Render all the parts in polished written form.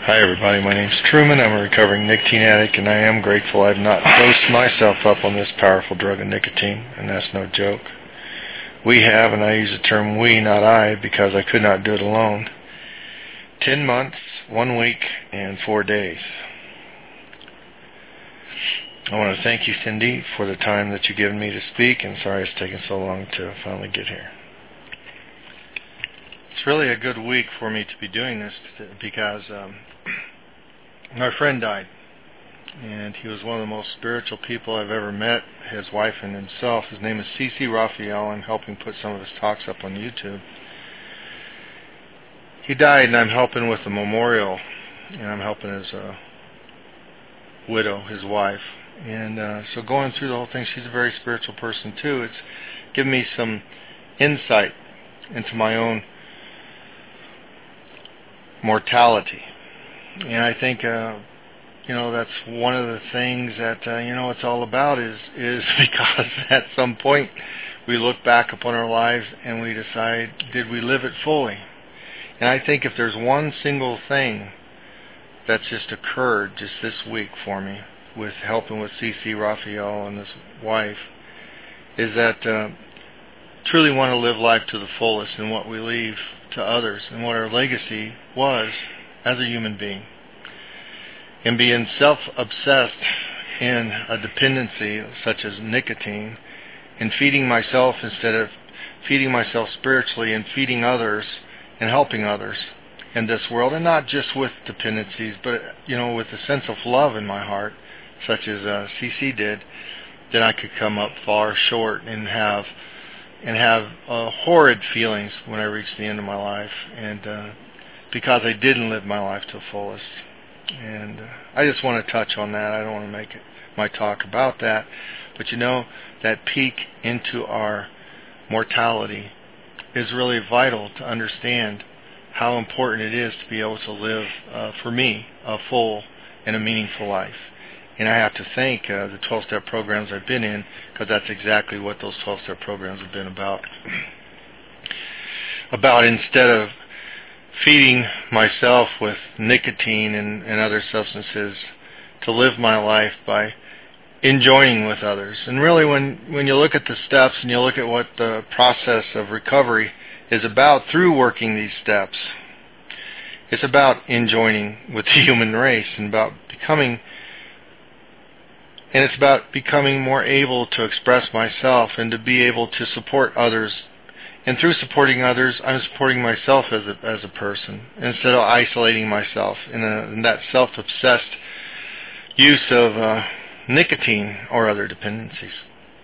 Hi everybody, my name's Truman. I'm a recovering nicotine addict, and I am grateful I've not dosed myself up on this powerful drug of nicotine, and that's no joke. We have, and I use the term we, not I, because I could not do it alone, 10 months, 1 week, and 4 days. I want to thank you, Cindy, for the time that you've given me to speak, and sorry it's taken so long to finally get here. It's really a good week for me to be doing this because my friend died, and he was one of the most spiritual people I've ever met, his wife and himself. His name is C.C. Raphael. I'm helping put some of his talks up on YouTube. He died, and I'm helping with the memorial, and I'm helping his widow, his wife. And so going through the whole thing, she's a very spiritual person too. It's given me some insight into my own mortality. And I think, that's one of the things that, it's all about is because at some point we look back upon our lives and we decide, did we live it fully? And I think if there's one single thing that's just occurred just this week for me with helping with C.C. Raphael and his wife, is that truly want to live life to the fullest in what we leave to others and what our legacy was as a human being. And being self-obsessed in a dependency such as nicotine and feeding myself instead of feeding myself spiritually and feeding others and helping others in this world, and not just with dependencies, but with a sense of love in my heart, such as CC did, then I could come up far short and have horrid feelings when I reached the end of my life, and because I didn't live my life to the fullest. And I just want to touch on that. I don't want to make my talk about that, but that peek into our mortality is really vital to understand how important it is to be able to live, for me, a full and a meaningful life. And I have to thank the 12-step programs I've been in, because that's exactly what those 12-step programs have been about. Instead of feeding myself with nicotine and other substances, to live my life by enjoying with others. And really when you look at the steps and you look at what the process of recovery is about through working these steps, it's about enjoying with the human race and it's about becoming more able to express myself and to be able to support others. And through supporting others, I'm supporting myself as a person, instead of isolating myself in that self-obsessed use of nicotine or other dependencies.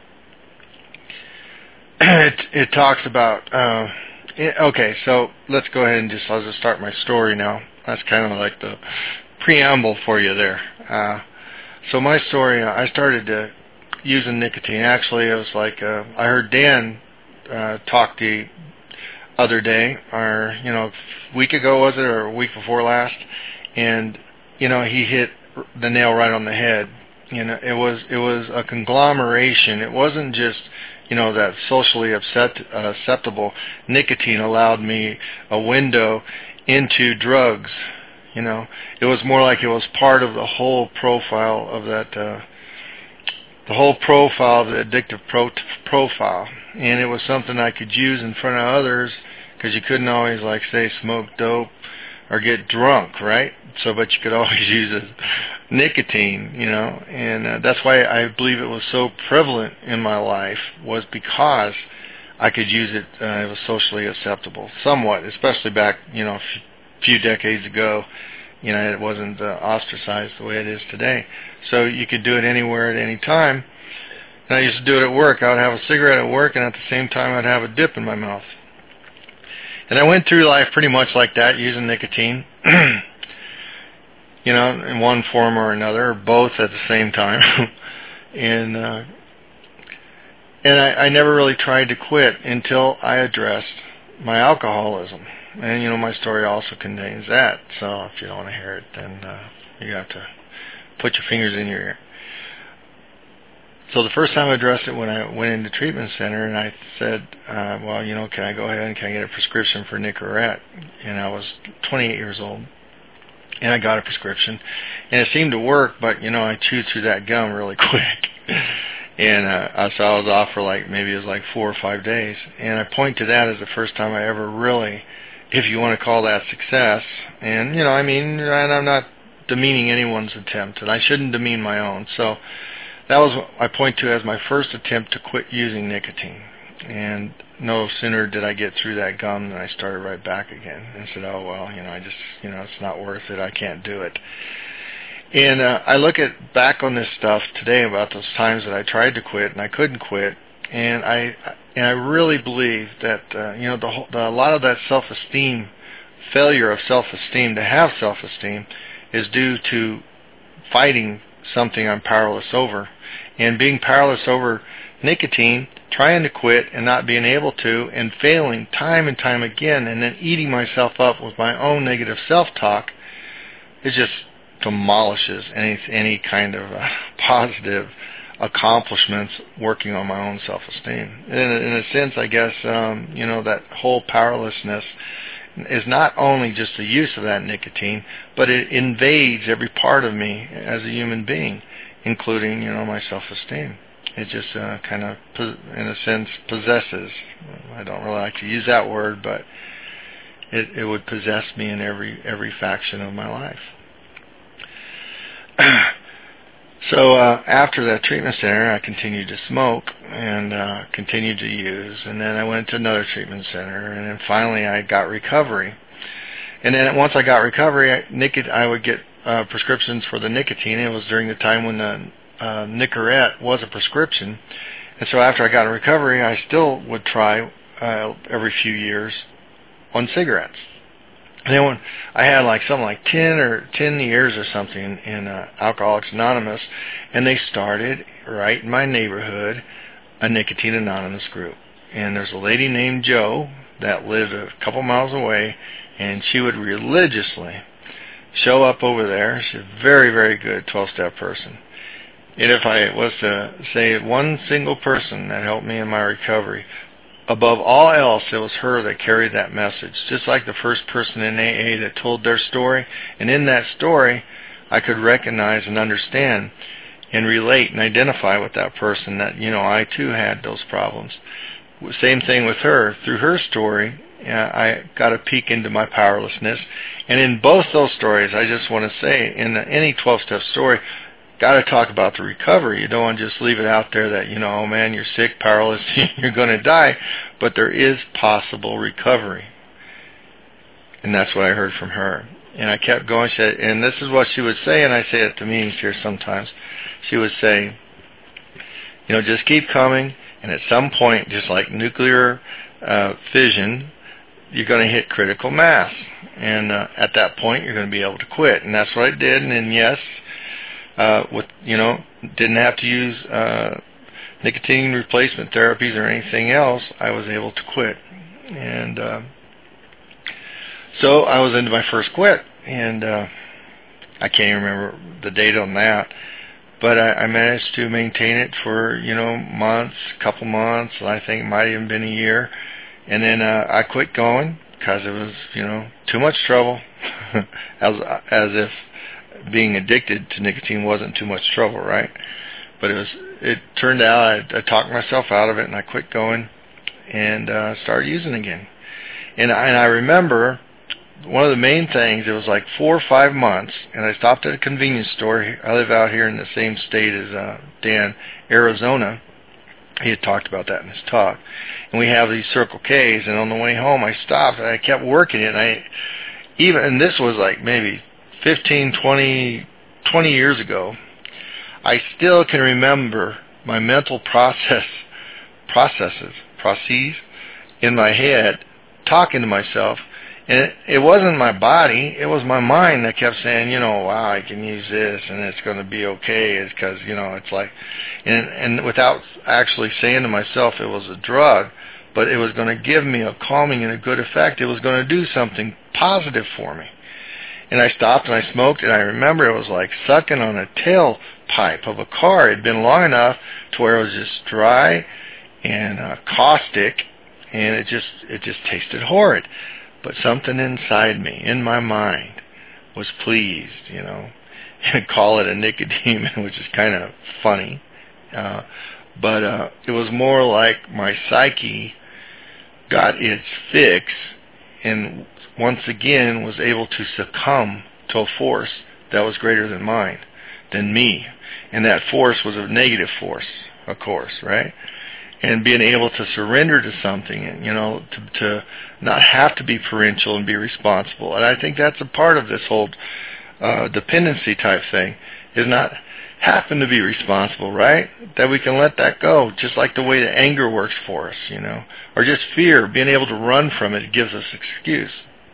It talks about, okay, so let's go ahead and I'll just start my story now. That's kind of like the preamble for you there. So my story, I started using nicotine. Actually, it was like, I heard Dan talk the other day, or, a week ago was it, or a week before last, and, he hit the nail right on the head. It was a conglomeration. It wasn't just, that socially acceptable nicotine allowed me a window into drugs. It was more like it was part of the whole profile of that, the whole profile of the addictive profile. And it was something I could use in front of others, because you couldn't always, say, smoke dope or get drunk, right? But you could always use nicotine, and that's why I believe it was so prevalent in my life, was because I could use it. It was socially acceptable, somewhat, especially back, a few decades ago. It wasn't ostracized the way it is today. So you could do it anywhere at any time. And I used to do it at work. I would have a cigarette at work, and at the same time I'd have a dip in my mouth. And I went through life pretty much like that, using nicotine, in one form or another, or both at the same time. and I never really tried to quit until I addressed my alcoholism. And, my story also contains that. So if you don't want to hear it, then you have to put your fingers in your ear. So the first time I addressed it, when I went into treatment center, and I said, can I go ahead and can I get a prescription for Nicorette? And I was 28 years old. and I got a prescription, and it seemed to work, but I chewed through that gum really quick. And so I was off for maybe it was 4 or 5 days. And I point to that as the first time I ever really, if you want to call that success, and and I'm not demeaning anyone's attempt, and I shouldn't demean my own. So that was what I point to as my first attempt to quit using nicotine. And no sooner did I get through that gum than I started right back again and said, oh, well, I just, it's not worth it. I can't do it. And I look back on this stuff today about those times that I tried to quit and I couldn't quit. And I really believe that, a lot of that self-esteem, failure of self-esteem, to have self-esteem, is due to fighting something I'm powerless over. And being powerless over nicotine, trying to quit and not being able to, and failing time and time again, and then eating myself up with my own negative self-talk, it just demolishes any kind of positive accomplishments working on my own self-esteem. In a sense, I guess, that whole powerlessness is not only just the use of that nicotine, but it invades every part of me as a human being, including, my self-esteem. It just kind of, in a sense, possesses. I don't really like to use that word, but it would possess me in every faction of my life. So after that treatment center, I continued to smoke and continued to use. And then I went to another treatment center, and then finally I got recovery. And then once I got recovery, I would get prescriptions for the nicotine. It was during the time when the Nicorette was a prescription. And so after I got in recovery, I still would try every few years on cigarettes. And then when I had something like 10 years or something in Alcoholics Anonymous, and they started right in my neighborhood a Nicotine Anonymous group. And there's a lady named Jo that lived a couple miles away, and she would religiously show up over there. She's a very, very good 12-step person. And if I was to say one single person that helped me in my recovery, above all else, it was her that carried that message. Just like the first person in AA that told their story. And in that story, I could recognize and understand and relate and identify with that person that, I too had those problems. Same thing with her. Through her story, I got a peek into my powerlessness. And in both those stories, I just want to say, in any 12-step story, got to talk about the recovery. You don't want to just leave it out there that, oh man, you're sick, powerless, you're going to die. But there is possible recovery. And that's what I heard from her. And I kept going. And this is what she would say, and I say it to meetings here sometimes. She would say, just keep coming, and at some point, just like nuclear fission, you're going to hit critical mass. And at that point, you're going to be able to quit. And that's what I did. And then, yes, didn't have to use nicotine replacement therapies or anything else. I was able to quit. And so I was into my first quit. And I can't even remember the date on that. But I managed to maintain it for, months, couple months. I think it might have even been a year. And then I quit going because it was, too much trouble. as if being addicted to nicotine wasn't too much trouble, right? But it turned out I talked myself out of it, and I quit going and started using again. And I remember one of the main things, it was 4 or 5 months, and I stopped at a convenience store. I live out here in the same state as Dan, Arizona. He had talked about that in his talk. And we have these Circle Ks, and on the way home I stopped, and I kept working it. And this was maybe 15, 20 years ago. I still can remember my mental processes in my head, talking to myself. And it wasn't my body, it was my mind that kept saying, wow, I can use this and it's going to be okay. It's because, it's like, and without actually saying to myself it was a drug, but it was going to give me a calming and a good effect. It was going to do something positive for me. And I stopped and I smoked, and I remember it was like sucking on a tailpipe of a car. It had been long enough to where it was just dry and caustic, and it just tasted horrid. But something inside me, in my mind, was pleased, and call it a nicodemon, which is kind of funny. But it was more like my psyche got its fix and once again was able to succumb to a force that was greater than mine, than me. And that force was a negative force, of course, right? And being able to surrender to something, and, to not have to be parental and be responsible. And I think that's a part of this whole dependency type thing, is not happen to be responsible, right? That we can let that go, just like the way the anger works for us, or just fear, being able to run from it gives us excuse.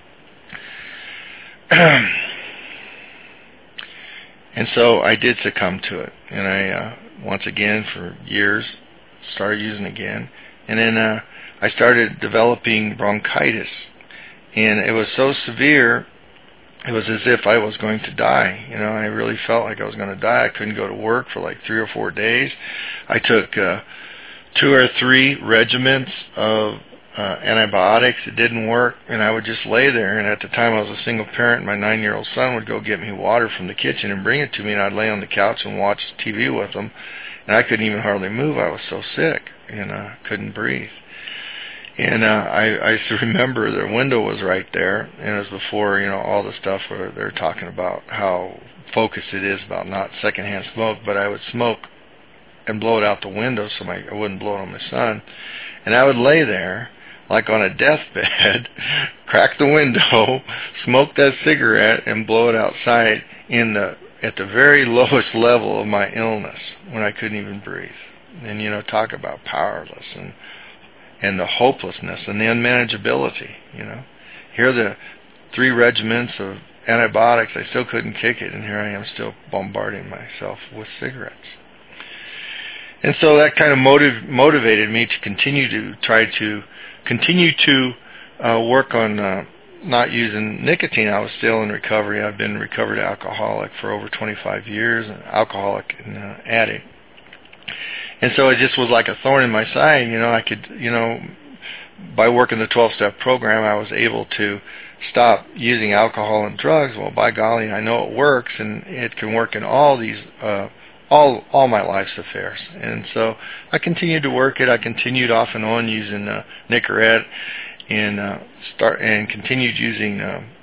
And so I did succumb to it, and I once again for years started using it again, and then I started developing bronchitis, and it was so severe. It was as if I was going to die. I really felt like I was going to die. I couldn't go to work for like 3 or 4 days. I took 2 or 3 regimens of antibiotics. It didn't work, and I would just lay there. And at the time, I was a single parent. My 9-year-old son would go get me water from the kitchen and bring it to me, and I'd lay on the couch and watch TV with him. And I couldn't even hardly move. I was so sick, and couldn't breathe. And I remember the window was right there, and it was before, all the stuff where they're talking about how focused it is about not secondhand smoke, but I would smoke and blow it out the window so I wouldn't blow it on my son. And I would lay there, like on a deathbed, crack the window, smoke that cigarette, and blow it outside at the very lowest level of my illness, when I couldn't even breathe. And, talk about powerless, and the hopelessness and the unmanageability, Here are the 3 regiments of antibiotics. I still couldn't kick it, and here I am still bombarding myself with cigarettes. And so that kind of motivated me to continue to work on not using nicotine. I was still in recovery. I've been a recovered alcoholic for over 25 years, an alcoholic and addict. And so it just was like a thorn in my side. I could, by working the 12-step program, I was able to stop using alcohol and drugs. Well, by golly, I know it works, and it can work in all these, all my life's affairs. And so I continued to work it. I continued off and on using Nicorette, and continued using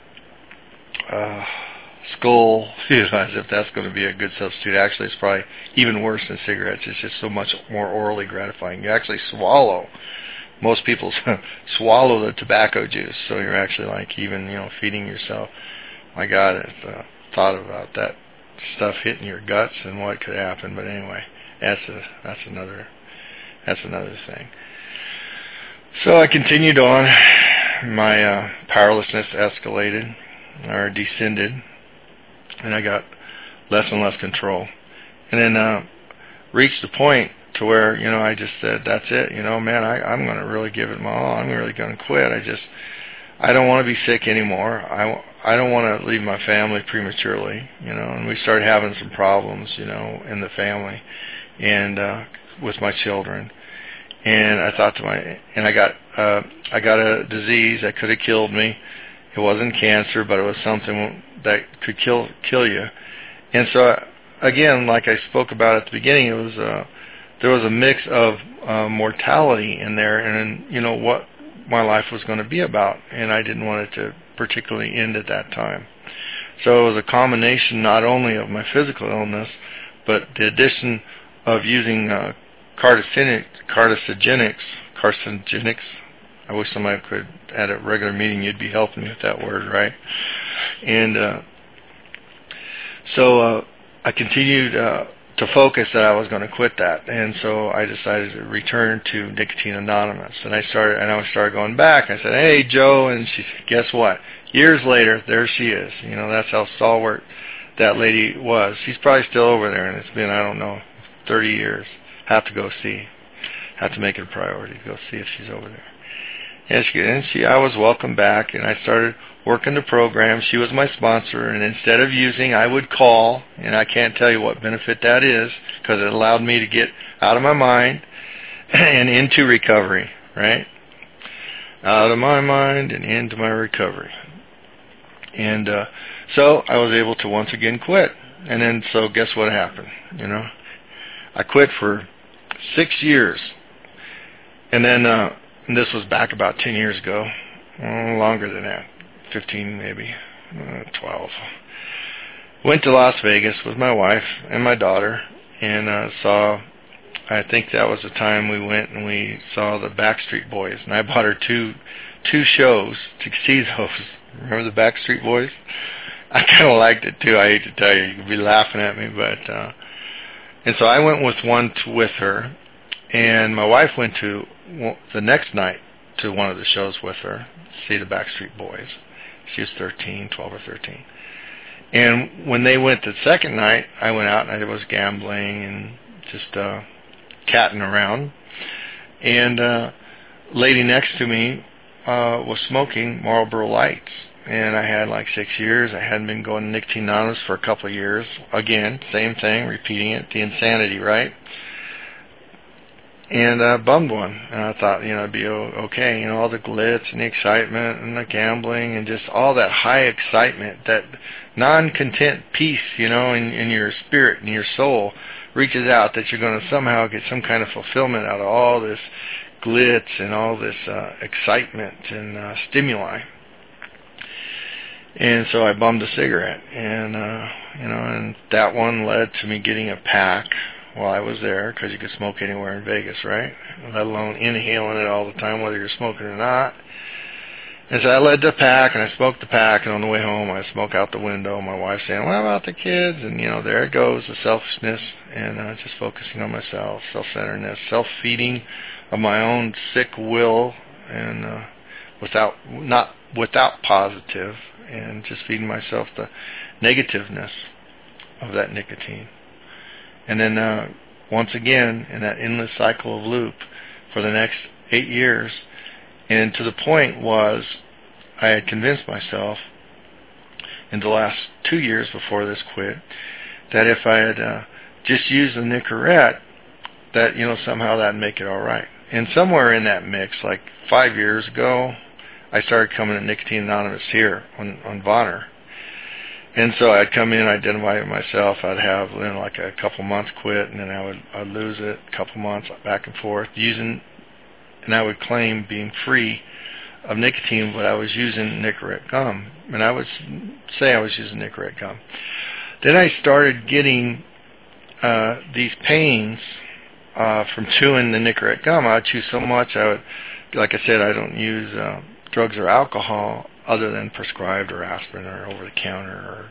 Skull, as if that's going to be a good substitute. Actually, it's probably even worse than cigarettes. It's just so much more orally gratifying. You actually swallow. Most people swallow the tobacco juice, so you're actually like even, feeding yourself. My God, I thought about that stuff hitting your guts and what could happen. But anyway, that's another thing. So I continued on. My powerlessness escalated or descended, and I got less and less control. And then reached the point to where, I just said, that's it. Man, I'm going to really give it my all. I'm really going to quit. I don't want to be sick anymore. I don't want to leave my family prematurely, and we started having some problems, in the family and with my children. And I thought I got a disease that could have killed me. It wasn't cancer, but it was something that could kill you. And so, again, like I spoke about at the beginning, it was there was a mix of mortality in there, and what my life was going to be about, and I didn't want it to particularly end at that time. So it was a combination not only of my physical illness, but the addition of using carcinogenics. I wish somebody could, at a regular meeting, you'd be helping me with that word, right? And so I continued to focus that I was going to quit that, and so I decided to return to Nicotine Anonymous. And I started going back. I said, "Hey, Joe," and she said, "Guess what? Years later, there she is." That's how stalwart that lady was. She's probably still over there, and it's been, 30 years. Have to go see. Have to make it a priority to go see if she's over there. And I was welcomed back, and I started working the program. She was my sponsor, and instead of using, I would call, and I can't tell you what benefit that is, because it allowed me to get out of my mind and into recovery, right? Out of my mind and into my recovery. And So I was able to once again quit. And then, so guess what happened? I quit for 6 years. And then, and this was back about 10 years ago. Longer than that. 15 maybe. 12. Went to Las Vegas with my wife and my daughter and I think that was the time we went and we saw the Backstreet Boys. And I bought her two shows to see those. Remember the Backstreet Boys? I kind of liked it too. I hate to tell you, you could be laughing at me, but and so I went with her, and my wife went to the next night to one of the shows with her, see the Backstreet Boys. She was 12 or 13. And when they went the second night, I went out and I was gambling and just catting around. And lady next to me was smoking Marlboro Lights. And I had like 6 years. I hadn't been going to Nicotine Anonymous for a couple of years. Again, same thing, repeating it, the insanity, right? And I bummed one. And I thought, it'd be okay. All the glitz and the excitement and the gambling and just all that high excitement, that non-content peace, in your spirit and your soul reaches out, that you're going to somehow get some kind of fulfillment out of all this glitz and all this excitement and stimuli. And so I bummed a cigarette, and and that one led to me getting a pack while I was there, because you could smoke anywhere in Vegas, right? Let alone inhaling it all the time, whether you're smoking or not. And so I led the pack, and I smoked the pack, and on the way home I smoke out the window. My wife saying, "What about the kids?" And there it goes, the selfishness, and just focusing on myself, self-centeredness, self-feeding of my own sick will, and not without positive, and just feeding myself the negativeness of that nicotine. And then once again, in that endless cycle of loop for the next 8 years, and to the point was I had convinced myself in the last 2 years before this quit that if I had just used the Nicorette, that somehow that'd make it all right. And somewhere in that mix, like 5 years ago, I started coming to Nicotine Anonymous here on Vonner. And so I'd come in, identify myself, I'd have like a couple months quit, and then I'd lose it, a couple months back and forth, and I would claim being free of nicotine, but I was using Nicorette gum. And I would say I was using Nicorette gum. Then I started getting these pains from chewing the Nicorette gum. I would chew so much, like I said, I don't use drugs or alcohol other than prescribed or aspirin or over the counter or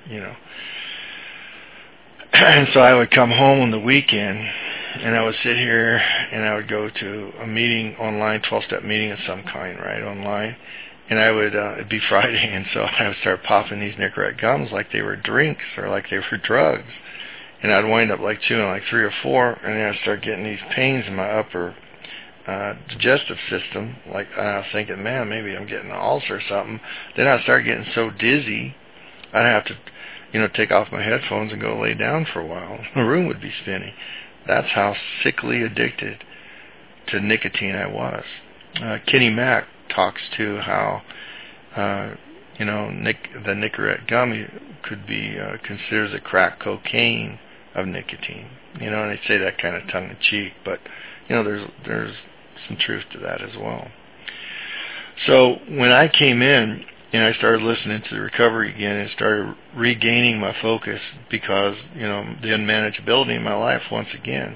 and so I would come home on the weekend and I would sit here and I would go to a meeting online, 12-step meeting of some kind, right, online, and I would it'd be Friday, and so I would start popping these Nicorette gums like they were drinks or like they were drugs, and I'd wind up like chewing like 3 or 4, and then I'd start getting these pains in my upper digestive system, like I was thinking, man, maybe I'm getting an ulcer or something. Then I started getting so dizzy, I'd have to, take off my headphones and go lay down for a while. The room would be spinning. That's how sickly addicted to nicotine I was. Kenny Mack talks to how, the Nicorette gummy could be considered the crack cocaine of nicotine. And they say that kind of tongue in cheek, but there's some truth to that as well. So when I came in and I started listening to the recovery again and started regaining my focus because, the unmanageability in my life once again,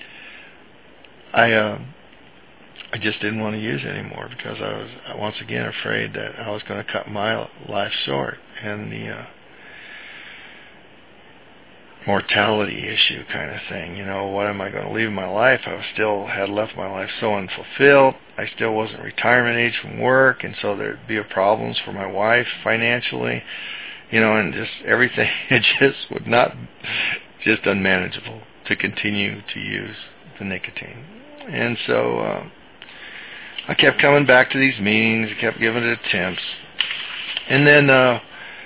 I just didn't want to use it anymore because I was once again afraid that I was going to cut my life short, and the mortality issue kind of thing. What am I going to leave in my life? I still had left my life so unfulfilled. I still wasn't retirement age from work, and so there'd be problems for my wife financially, and just everything. It just would not, just unmanageable to continue to use the nicotine. And so I kept coming back to these meetings, I kept giving it attempts. And then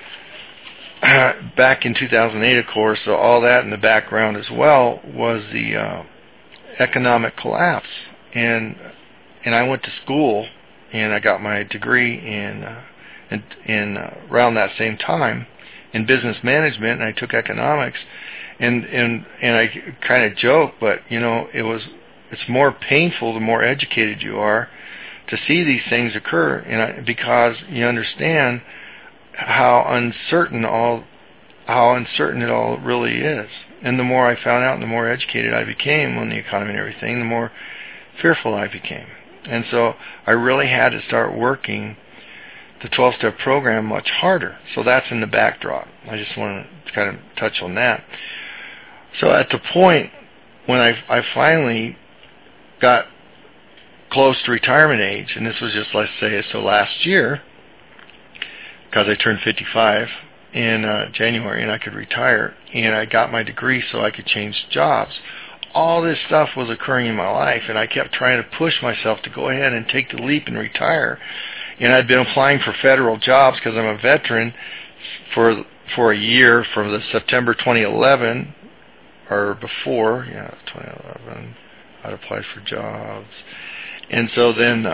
back in 2008, of course, so all that in the background as well was the economic collapse. And I went to school, and I got my degree in around that same time in business management, and I took economics, and I kind of joke, but it's more painful the more educated you are to see these things occur, because you understand how uncertain it all really is. And the more I found out, and the more educated I became on the economy and everything, the more fearful I became. And so I really had to start working the 12-step program much harder. So that's in the backdrop. I just want to kind of touch on that. So at the point when I finally got close to retirement age, and this was just, let's say, so last year, because I turned 55 in January and I could retire, and I got my degree so I could change jobs. All this stuff was occurring in my life, and I kept trying to push myself to go ahead and take the leap and retire. And I'd been applying for federal jobs because I'm a veteran for a year, from the September 2011 or before, 2011, I'd applied for jobs. And so then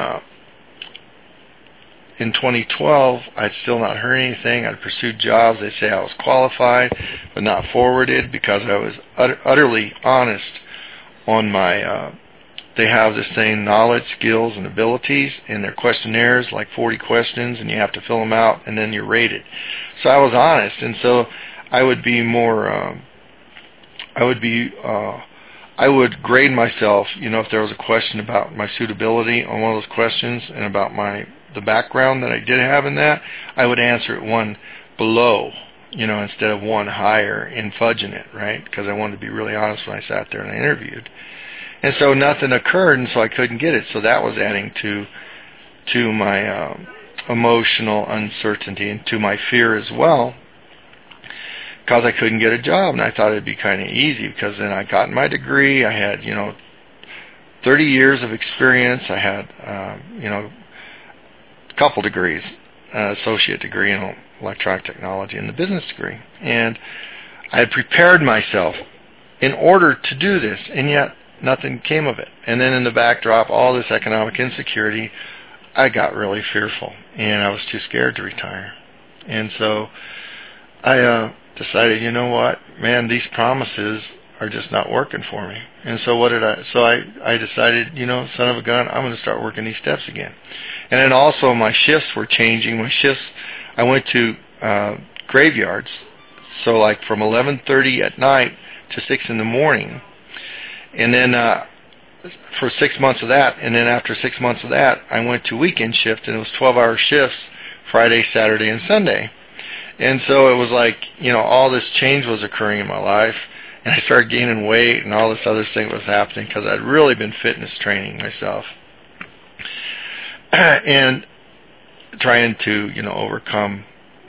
in 2012, I'd still not heard anything. I'd pursued jobs. They say I was qualified, but not forwarded, because I was utterly honest on my, they have this thing, knowledge, skills, and abilities, and their questionnaires, like 40 questions, and you have to fill them out, and then you're rated. So I was honest, and so I would be more, I would grade myself, if there was a question about my suitability on one of those questions and about the background that I did have in that, I would answer it one below, instead of one higher, and fudging it, right? Because I wanted to be really honest when I sat there and I interviewed. And so nothing occurred, and so I couldn't get it. So that was adding to my emotional uncertainty and to my fear as well, because I couldn't get a job. And I thought it'd be kind of easy, because then I got my degree. I had 30 years of experience. I had a couple degrees, associate degree in electronic technology and the business degree. And I had prepared myself in order to do this, and yet nothing came of it. And then in the backdrop, all this economic insecurity, I got really fearful, and I was too scared to retire. And so I decided, you know what, man, these promises are just not working for me. And so I decided, son of a gun, I'm going to start working these steps again. And then also my shifts were changing. I went to graveyards, so like from 11:30 at night to 6 in the morning. And then for 6 months of that, and then after 6 months of that, I went to weekend shift, and it was 12-hour shifts, Friday, Saturday, and Sunday. And so it was like, all this change was occurring in my life, and I started gaining weight, and all this other thing was happening, because I'd really been fitness training myself and trying to, overcome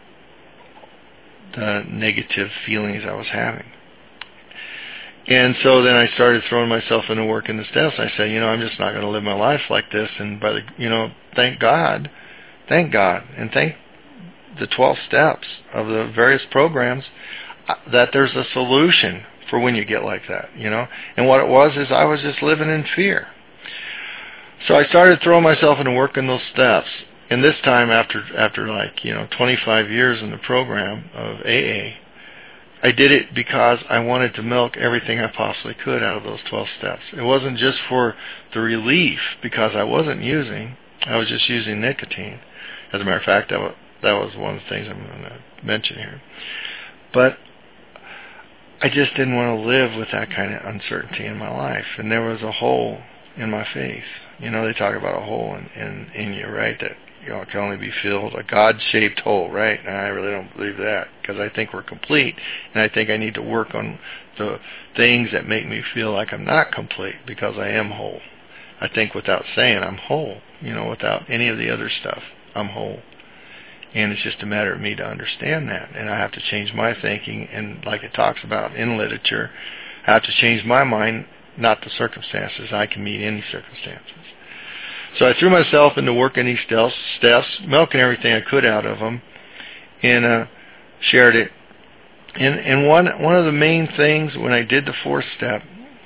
the negative feelings I was having. And so then I started throwing myself into working the steps. I said, I'm just not going to live my life like this. And thank God, and thank the 12 steps of the various programs that there's a solution for when you get like that, And what it was is I was just living in fear. So I started throwing myself into working those steps. And this time, after 25 years in the program of AA, I did it because I wanted to milk everything I possibly could out of those 12 steps. It wasn't just for the relief, because I wasn't using. I was just using nicotine. As a matter of fact, that was one of the things I'm going to mention here. But I just didn't want to live with that kind of uncertainty in my life. And there was a hole in my faith. They talk about a hole in you, right? That it can only be filled, a God-shaped hole, right? And I really don't believe that, because I think we're complete, and I think I need to work on the things that make me feel like I'm not complete, because I am whole. I think without saying I'm whole, without any of the other stuff, I'm whole. And it's just a matter of me to understand that, and I have to change my thinking, and like it talks about in literature, I have to change my mind, not the circumstances. I can meet any circumstances. So I threw myself into working these steps, milking everything I could out of them, and shared it. And one of the main things when I did the 4th step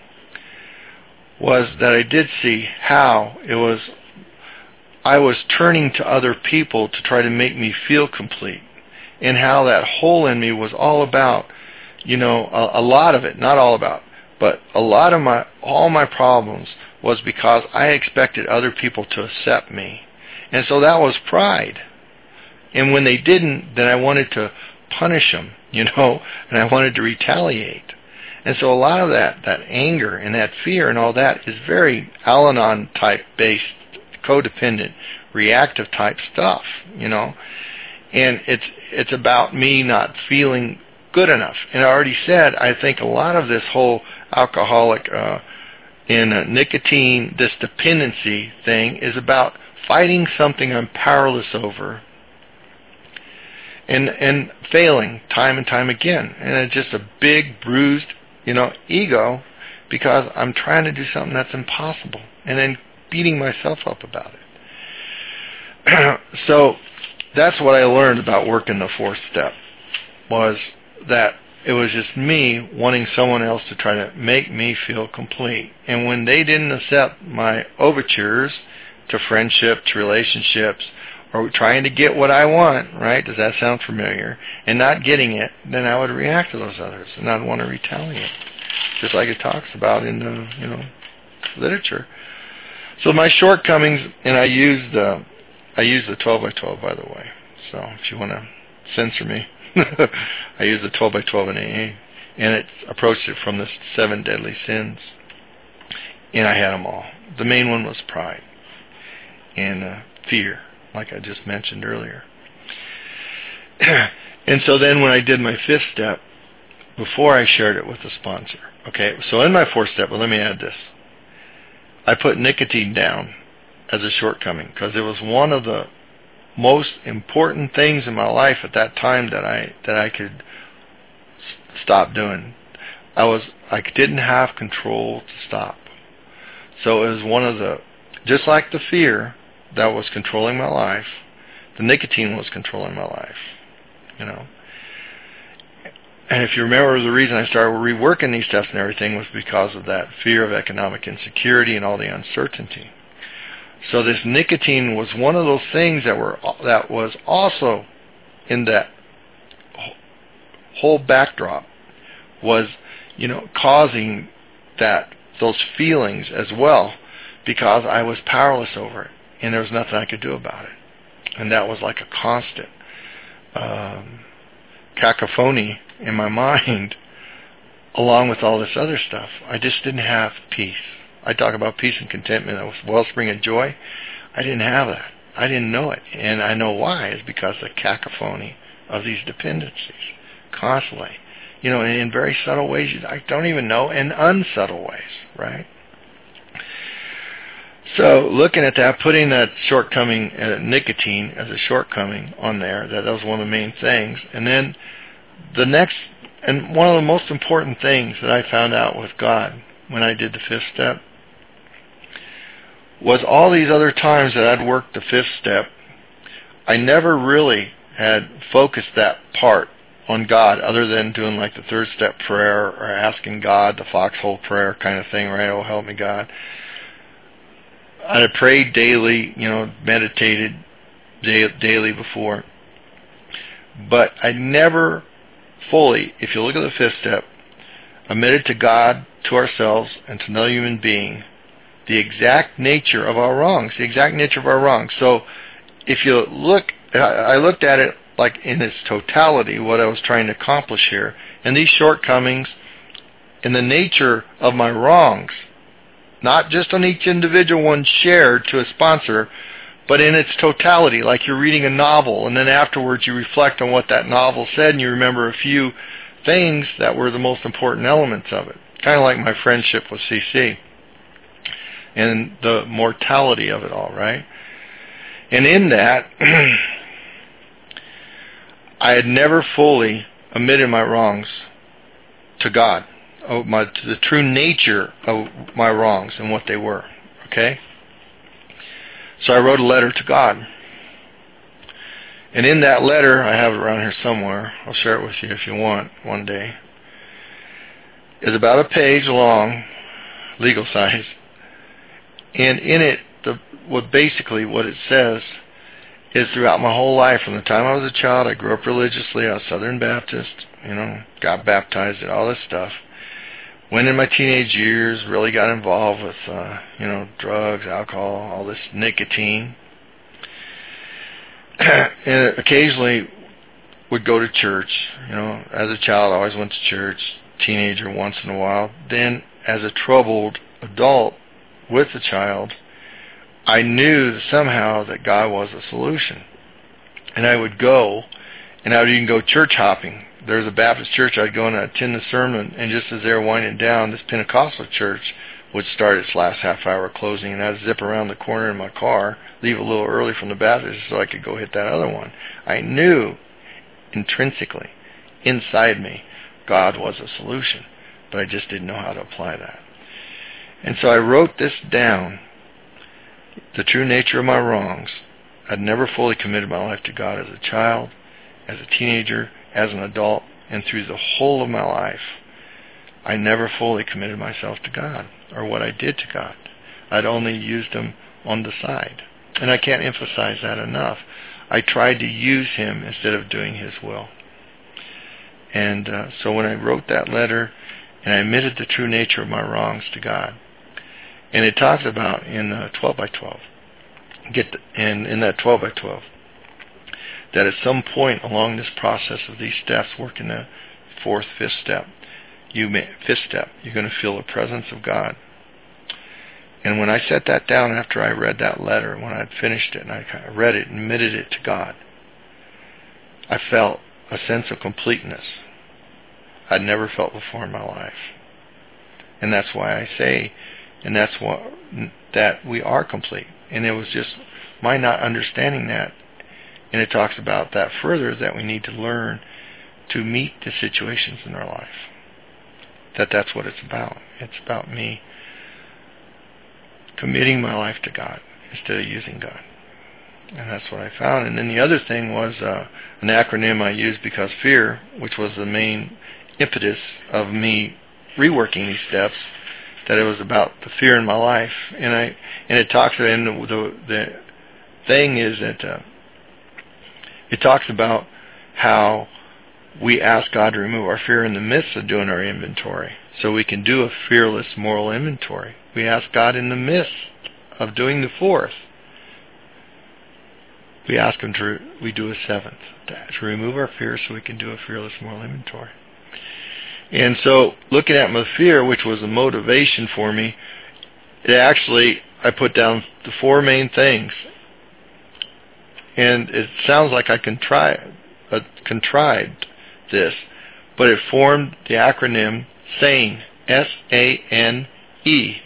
was that I did see how I was turning to other people to try to make me feel complete. and how that hole in me was all about, a lot of it, not all about, but a lot of all my problems was because I expected other people to accept me. And so that was pride. And when they didn't, then I wanted to punish them, and I wanted to retaliate. And so a lot of that anger and that fear and all that is very Al-Anon type based, codependent, reactive type stuff, And it's about me not feeling good enough. And I already said, I think a lot of this whole alcoholic and nicotine, this dependency thing is about fighting something I'm powerless over and failing time and time again. And it's just a big bruised, ego, because I'm trying to do something that's impossible and then beating myself up about it. So that's what I learned about working the fourth step, was that it was just me wanting someone else to try to make me feel complete. And when they didn't accept my overtures to friendship, to relationships, or trying to get what I want, right? Does that sound familiar? And not getting it, then I would react to those others, and I'd want to retaliate, just like it talks about in the literature. So my shortcomings, and I use the 12 by 12, by the way. So if you want to censor me, I use the 12 by 12 in AA, and it approached it from the 7 deadly sins, and I had them all. The main one was pride and fear, like I just mentioned earlier. And so then when I did my fifth step, before I shared it with the sponsor, okay, so in my fourth step, well, let me add this. I put nicotine down as a shortcoming because it was one of the most important things in my life at that time that I could stop doing. I didn't have control to stop. So it was one of the, just like the fear that was controlling my life, the nicotine was controlling my life, And if you remember, the reason I started reworking these steps and everything was because of that fear of economic insecurity and all the uncertainty. So this nicotine was one of those things that was also in that whole backdrop, was causing those feelings as well, because I was powerless over it and there was nothing I could do about it. And that was like a constant cacophony in my mind, along with all this other stuff. I just didn't have peace. I talk about peace and contentment, a wellspring of joy. I didn't have that. I didn't know it. And I know why. It's because of the cacophony of these dependencies, constantly. In very subtle ways I don't even know, and unsubtle ways, right? So looking at that, putting that shortcoming, nicotine as a shortcoming on there, that was one of the main things. And then the next, and one of the most important things that I found out with God when I did the fifth step, was all these other times that I'd worked the fifth step, I never really had focused that part on God, other than doing like the third step prayer or asking God, the foxhole prayer kind of thing, right? Oh, help me, God. I had prayed daily, meditated daily before, but I never fully, if you look at the fifth step, admitted to God, to ourselves, and to another human being the exact nature of our wrongs, So if you look, I looked at it like in its totality, what I was trying to accomplish here, and these shortcomings in the nature of my wrongs, not just on each individual one shared to a sponsor, but in its totality, like you're reading a novel, and then afterwards you reflect on what that novel said, and you remember a few things that were the most important elements of it. Kind of like my friendship with CC, and the mortality of it all, right? And in that, I had never fully admitted my wrongs to God, to the true nature of my wrongs and what they were, okay? So I wrote a letter to God. And in that letter, I have it around here somewhere, I'll share it with you if you want one day, is about a page long, legal size, and in it, what it says is throughout my whole life. From the time I was a child, I grew up religiously. I was Southern Baptist, got baptized and all this stuff. Went in my teenage years, really got involved with, drugs, alcohol, all this nicotine. And occasionally would go to church. As a child, I always went to church. Teenager once in a while. Then, as a troubled adult with a child, I knew somehow that God was a solution. And I would go, and I would even go church hopping. There's a Baptist church I'd go and I'd attend the sermon, and just as they were winding down, this Pentecostal church would start its last half hour closing, and I'd zip around the corner in my car, leave a little early from the Baptist so I could go hit that other one. I knew intrinsically, inside me, God was a solution, but I just didn't know how to apply that. And so I wrote this down, the true nature of my wrongs. I'd never fully committed my life to God as a child, as a teenager, as an adult, and through the whole of my life, I never fully committed myself to God, or what I did to God. I'd only used Him on the side. And I can't emphasize that enough. I tried to use Him instead of doing His will. And so when I wrote that letter, and I admitted the true nature of my wrongs to God, and it talks about in 12 by 12, in that 12 by 12, that at some point along this process of these steps, working the fifth step, you're going to feel the presence of God. And when I set that down after I read that letter, when I'd finished it and I read it and admitted it to God, I felt a sense of completeness I'd never felt before in my life. And that's why I say, and that's what, that we are complete. And it was just my not understanding that. And it talks about that further, that we need to learn to meet the situations in our life. That's what it's about. It's about me committing my life to God instead of using God. And that's what I found. And then the other thing was an acronym I used because fear, which was the main impetus of me reworking these steps, that it was about the fear in my life. And it talks, and the thing is that it talks about how we ask God to remove our fear in the midst of doing our inventory, so we can do a fearless moral inventory. We ask God in the midst of doing the fourth. We ask Him we do a seventh, to remove our fear so we can do a fearless moral inventory. And so, looking at my fear, which was a motivation for me, I put down the four main things. And it sounds like I contrived this, but it formed the acronym SANE, S-A-N-E.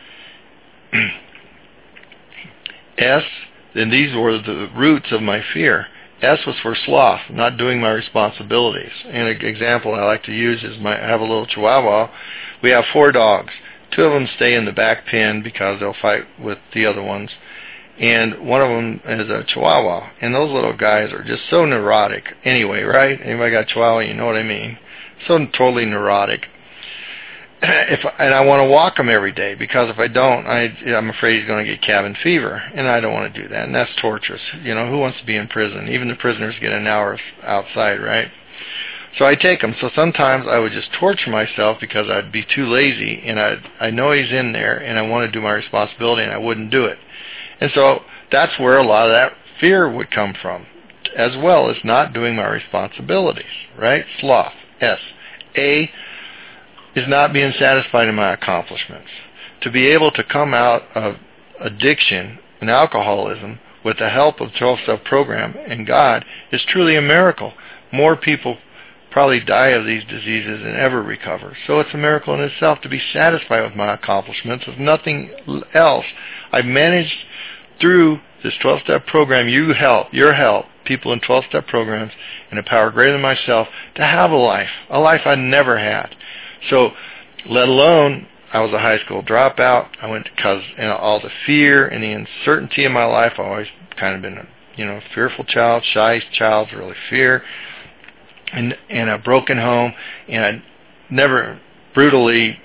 S, and these were the roots of my fear. S was for sloth, not doing my responsibilities. And an example I like to use is I have a little Chihuahua. We have 4 dogs. 2 of them stay in the back pen because they'll fight with the other ones. And one of them is a Chihuahua. And those little guys are just so neurotic anyway, right? Anybody got a Chihuahua, you know what I mean. So totally neurotic. And I want to walk him every day, because if I don't, I'm afraid he's going to get cabin fever, and I don't want to do that, and that's torturous. Who wants to be in prison? Even the prisoners get an hour outside, right? So I take him. So sometimes I would just torture myself because I'd be too lazy, and I know he's in there, and I want to do my responsibility, and I wouldn't do it. And so that's where a lot of that fear would come from, as well as not doing my responsibilities, right? Sloth, S. A is not being satisfied in my accomplishments. To be able to come out of addiction and alcoholism with the help of the 12-step program and God is truly a miracle. More people probably die of these diseases than ever recover. So it's a miracle in itself to be satisfied with my accomplishments. If nothing else, I've managed through this 12-step program, your help, people in 12-step programs, and a power greater than myself, to have a life I never had. So, let alone, I was a high school dropout. I went because all the fear and the uncertainty in my life. I've always kind of been a fearful child, shy child, really fear, and a broken home, and I never brutalized,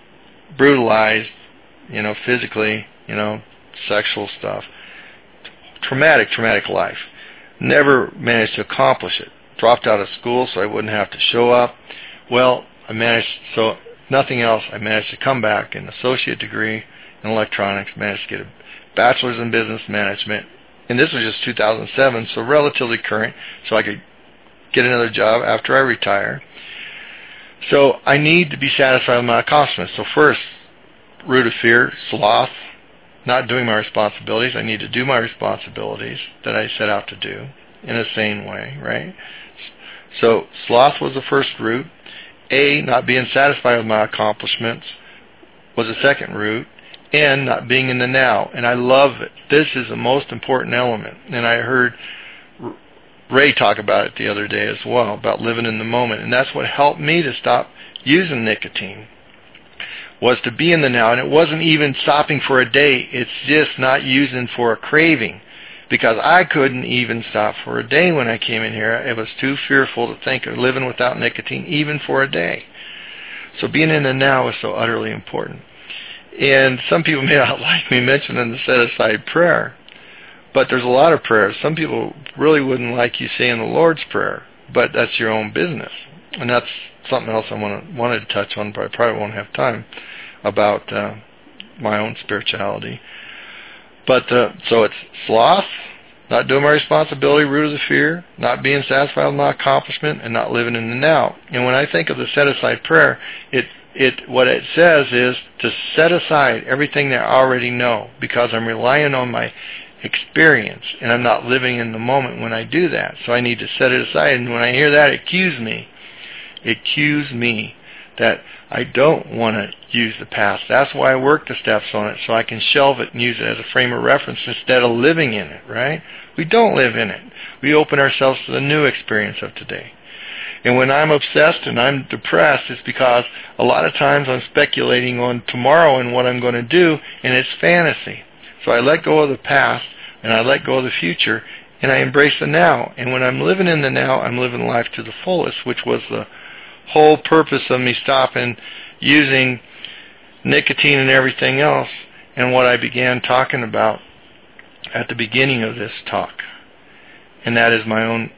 physically, sexual stuff. Traumatic life. never managed to accomplish it. Dropped out of school so I wouldn't have to show up. Well, so nothing else, I managed to come back, an associate degree in electronics, managed to get a bachelor's in business management, and this was just 2007, so relatively current, so I could get another job after I retire. So I need to be satisfied with my accomplishments. So first, root of fear, sloth, not doing my responsibilities. I need to do my responsibilities that I set out to do in a sane way, right? So sloth was the first root. A, not being satisfied with my accomplishments was the second root. N, not being in the now. And I love it. This is the most important element. And I heard Ray talk about it the other day as well, about living in the moment. And that's what helped me to stop using nicotine, was to be in the now. And it wasn't even stopping for a day. It's just not using for a craving. Because I couldn't even stop for a day when I came in here. It was too fearful to think of living without nicotine, even for a day. So being in the now is so utterly important. And some people may not like me mentioning the set-aside prayer, but there's a lot of prayers. Some people really wouldn't like you saying the Lord's Prayer, but that's your own business. And that's something else I wanted to touch on, but I probably won't have time, about my own spirituality. But so it's sloth, not doing my responsibility, root of the fear, not being satisfied with my accomplishment, and not living in the now. And when I think of the set-aside prayer, what it says is to set aside everything that I already know, because I'm relying on my experience, and I'm not living in the moment when I do that. So I need to set it aside. And when I hear that, it cues me that I don't want to use the past. That's why I work the steps on it, so I can shelve it and use it as a frame of reference instead of living in it, right? We don't live in it. We open ourselves to the new experience of today. And when I'm obsessed and I'm depressed, it's because a lot of times I'm speculating on tomorrow and what I'm going to do, and it's fantasy. So I let go of the past, and I let go of the future, and I embrace the now. And when I'm living in the now, I'm living life to the fullest, which was the whole purpose of me stopping using nicotine and everything else, and what I began talking about at the beginning of this talk. And that is my own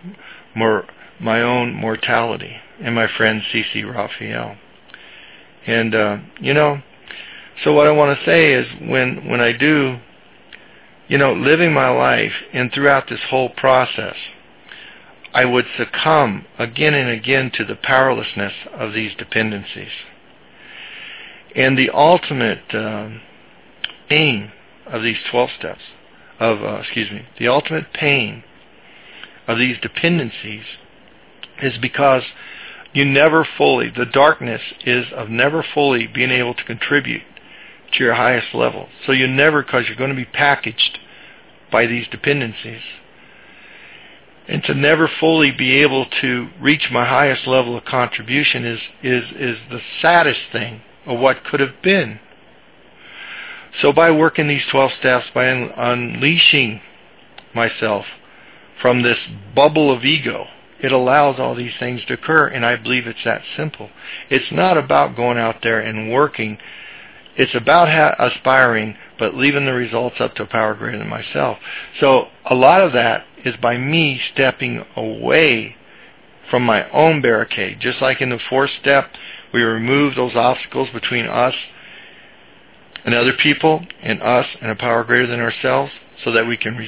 mortality, and my friend C.C. Raphael. And, so what I want to say is when I do, living my life, and throughout this whole process, I would succumb again and again to the powerlessness of these dependencies. And the ultimate pain of these 12 steps, the ultimate pain of these dependencies is because the darkness is of never fully being able to contribute to your highest level. So because you're going to be packaged by these dependencies. And to never fully be able to reach my highest level of contribution is the saddest thing of what could have been. So by working these 12 steps, by unleashing myself from this bubble of ego, it allows all these things to occur, and I believe it's that simple. It's not about going out there and working. It's about aspiring, but leaving the results up to a power greater than myself. So a lot of that is by me stepping away from my own barricade. Just like in the fourth step, we remove those obstacles between us and other people, and us and a power greater than ourselves, so that we can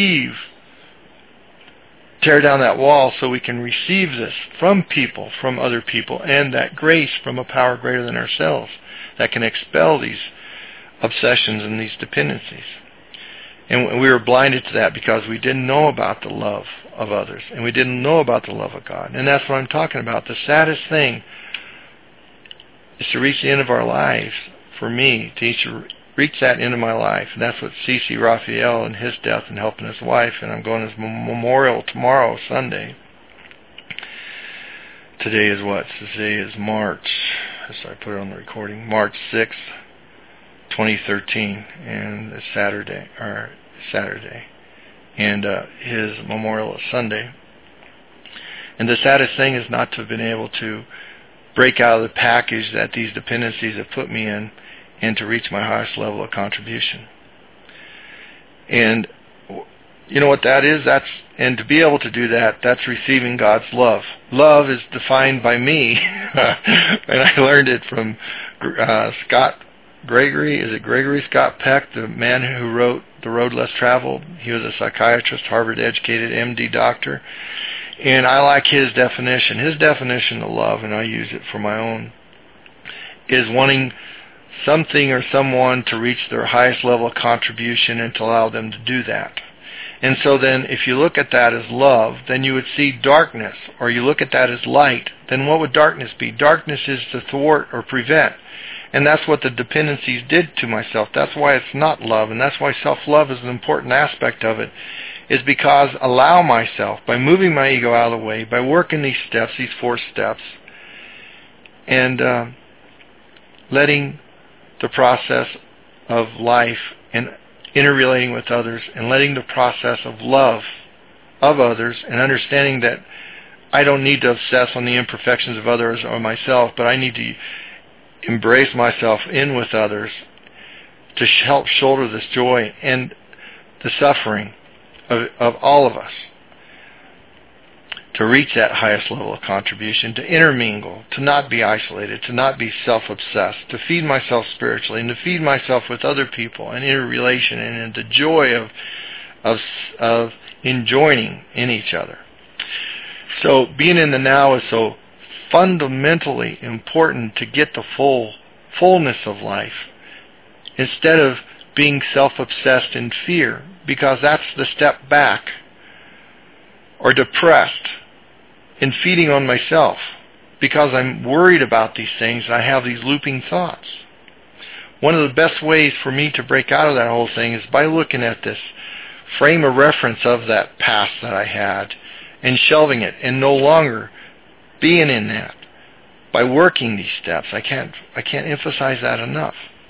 tear down that wall, so we can receive this from people, from other people, and that grace from a power greater than ourselves that can expel these obsessions and these dependencies. And we were blinded to that because we didn't know about the love of others, and we didn't know about the love of God. And that's what I'm talking about. The saddest thing is to reach the end of our lives, for me, to reach that end of my life. And that's what C.C. Raphael and his death and helping his wife, and I'm going to his memorial tomorrow, Sunday. Today is what? Today is March, so I put it on the recording, March 6th, 2013, and it's Saturday. And his memorial is Sunday. And the saddest thing is not to have been able to break out of the package that these dependencies have put me in, and to reach my highest level of contribution. And You know what that is? And to be able to do that, that's receiving God's love. Love is defined by me, and I learned it from Scott Gregory. Is it Gregory Scott Peck, the man who wrote The Road Less Traveled? He was a psychiatrist, Harvard-educated MD doctor, and I like his definition. His definition of love, and I use it for my own, is wanting something or someone to reach their highest level of contribution and to allow them to do that. And so then if you look at that as love, then you would see darkness, or you look at that as light, then what would darkness be? Darkness is to thwart or prevent. And that's what the dependencies did to myself. That's why it's not love, and that's why self-love is an important aspect of it, is because allow myself, by moving my ego out of the way, by working these steps, these 4 steps, and letting the process of life and interrelating with others, and letting the process of love of others, and understanding that I don't need to obsess on the imperfections of others or myself, but I need to embrace myself in with others to help shoulder this joy and the suffering of all of us, to reach that highest level of contribution, to intermingle, to not be isolated, to not be self-obsessed, to feed myself spiritually, and to feed myself with other people, and interrelation, and in the joy of enjoying in each other. So being in the now is so fundamentally important to get the fullness of life, instead of being self-obsessed in fear, because that's the step back, or depressed in feeding on myself, because I'm worried about these things and I have these looping thoughts. One of the best ways for me to break out of that whole thing is by looking at this frame of reference of that past that I had and shelving it and no longer being in that, by working these steps. I can't emphasize that enough.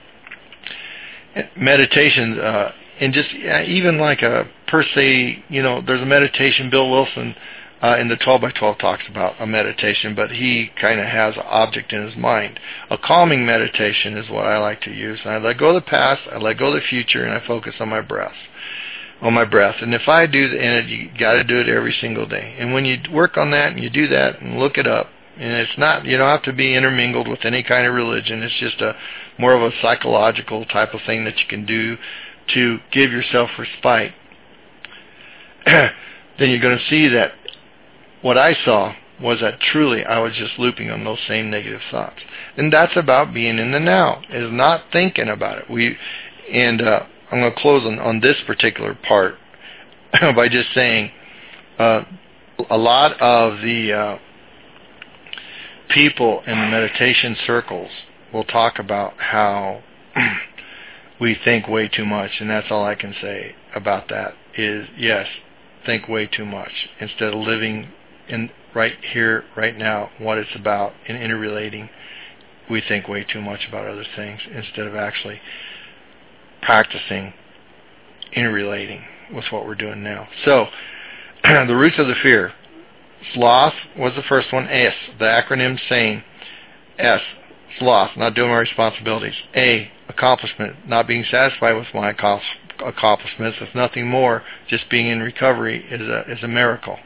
Meditation, and just even like a per se, there's a meditation. Bill Wilson in the 12 by 12 talks about a meditation, but he kind of has an object in his mind. A calming meditation is what I like to use. And I let go of the past, I let go of the future, and I focus on my breath. And if I do, and you got to do it every single day. And when you work on that and you do that and look it up, and it's not, you don't have to be intermingled with any kind of religion. It's just more of a psychological type of thing that you can do to give yourself respite. Then you're going to see that what I saw was that truly I was just looping on those same negative thoughts. And that's about being in the now, is not thinking about it. I'm going to close on this particular part by just saying a lot of the people in the meditation circles will talk about how we think way too much, and that's all I can say about that is, yes, think way too much instead of living in right here, right now, what it's about, and interrelating. We think way too much about other things instead of actually practicing interrelating with what we're doing now. So, the roots of the fear. Sloth was the first one. S, the acronym saying. S, sloth, not doing my responsibilities. A, accomplishment, not being satisfied with my accomplishments. If nothing more, just being in recovery is a miracle.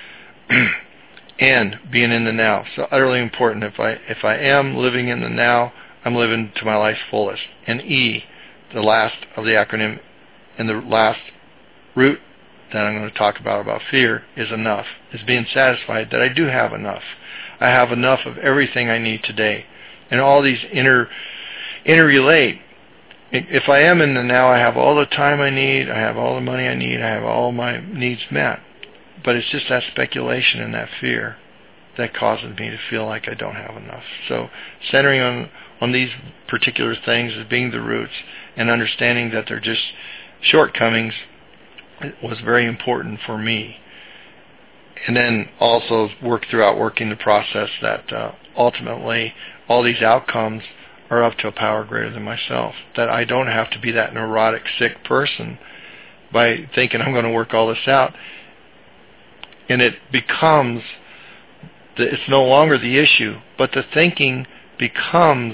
And being in the now. So utterly important. If I am living in the now, I'm living to my life's fullest. And E, the last of the acronym, and the last root that I'm going to talk about fear, is enough. Is being satisfied that I do have enough. I have enough of everything I need today. And all these interrelate. If I am in the now, I have all the time I need, I have all the money I need, I have all my needs met. But it's just that speculation and that fear that causes me to feel like I don't have enough. So centering on these particular things as being the roots and understanding that they're just shortcomings was very important for me. And then also working the process that ultimately all these outcomes are up to a power greater than myself. That I don't have to be that neurotic, sick person by thinking I'm going to work all this out. And it becomes, it's no longer the issue, but the thinking becomes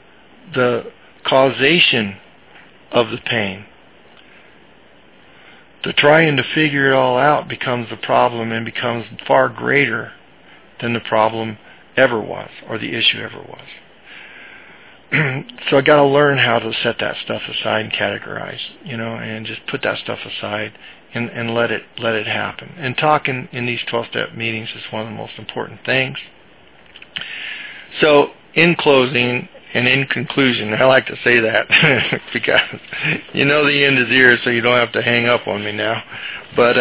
the causation of the pain. the trying to figure it all out becomes the problem and becomes far greater than the problem ever was, or the issue ever was. So I got to learn how to set that stuff aside and categorize, and just put that stuff aside and let it happen. And talking in these 12-step meetings is one of the most important things. So in closing and in conclusion, I like to say that because the end is here, so you don't have to hang up on me now. But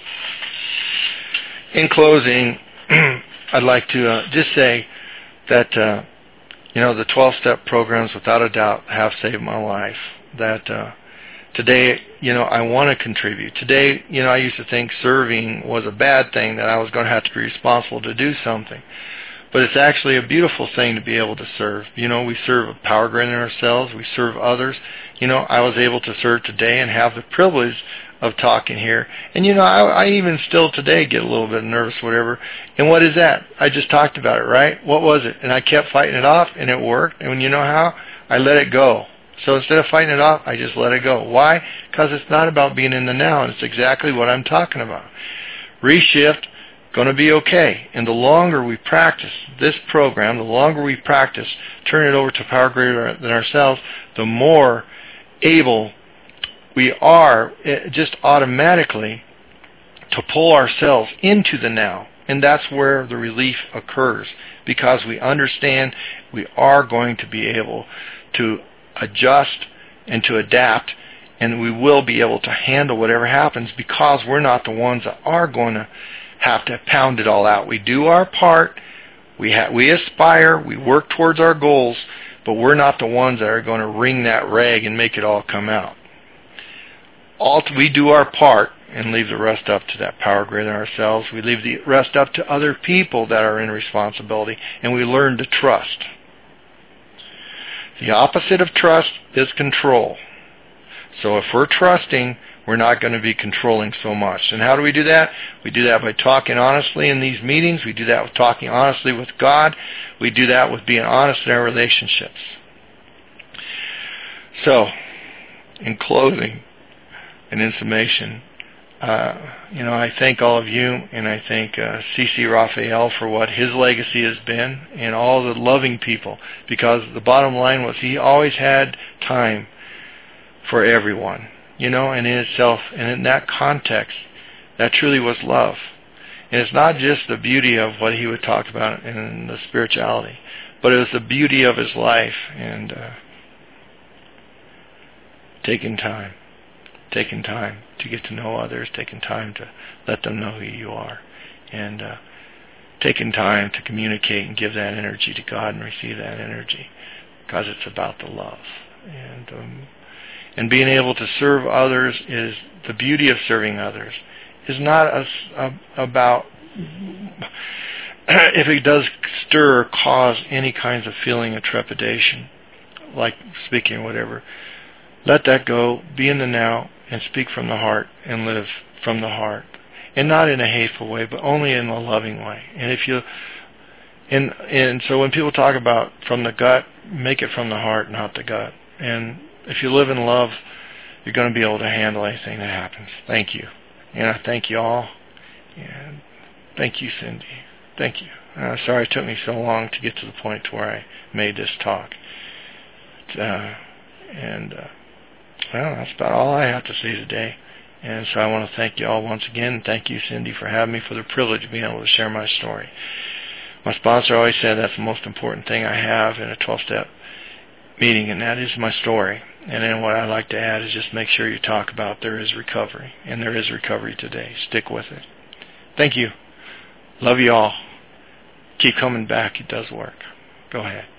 in closing, I'd like to just say that the 12-step programs, without a doubt, have saved my life. That today, I want to contribute. Today, I used to think serving was a bad thing, that I was going to have to be responsible to do something. But it's actually a beautiful thing to be able to serve. We serve a power greater than ourselves. We serve others. I was able to serve today and have the privilege of talking here. And I even still today get a little bit nervous, whatever. And what is that? I just talked about it, right? What was it? And I kept fighting it off, and it worked. And you know how? I let it go. So instead of fighting it off, I just let it go. Why? Because it's not about being in the now, and it's exactly what I'm talking about. Reshift, going to be okay. And the longer we practice this program, the longer we practice turn it over to power greater than ourselves, the more able we are just automatically to pull ourselves into the now. And that's where the relief occurs, because we understand we are going to be able to adjust and to adapt, and we will be able to handle whatever happens, because we're not the ones that are going to have to pound it all out. We do our part, we aspire, we work towards our goals, but we're not the ones that are going to wring that rag and make it all come out. We do our part and leave the rest up to that power greater than ourselves. We leave the rest up to other people that are in responsibility, and we learn to trust. The opposite of trust is control. So if we're trusting, we're not going to be controlling so much. And how do we do that? We do that by talking honestly in these meetings. We do that with talking honestly with God. We do that with being honest in our relationships. So, in closing and in summation, I thank all of you, and I thank C.C. Raphael for what his legacy has been, and all the loving people, because the bottom line was he always had time for everyone, and in itself, and in that context, that truly was love. And it's not just the beauty of what he would talk about in the spirituality, but it was the beauty of his life, and taking time to get to know others, taking time to let them know who you are, and taking time to communicate and give that energy to God and receive that energy, because it's about the love. And being able to serve others, is the beauty of serving others is not about if it does stir or cause any kinds of feeling of trepidation, like speaking or whatever, let that go, be in the now, and speak from the heart, and live from the heart. And not in a hateful way, but only in a loving way. And so when people talk about from the gut, make it from the heart, not the gut. And if you live in love, you're going to be able to handle anything that happens. Thank you. And I thank you all. And thank you, Cindy. Thank you. Sorry it took me so long to get to the point to where I made this talk. Well, that's about all I have to say today. And so I want to thank you all once again. And thank you, Cindy, for having me, for the privilege of being able to share my story. My sponsor always said that's the most important thing I have in a 12-step meeting, and that is my story. And then what I like to add is just make sure you talk about there is recovery. And there is recovery today. Stick with it. Thank you. Love you all. Keep coming back. It does work. Go ahead.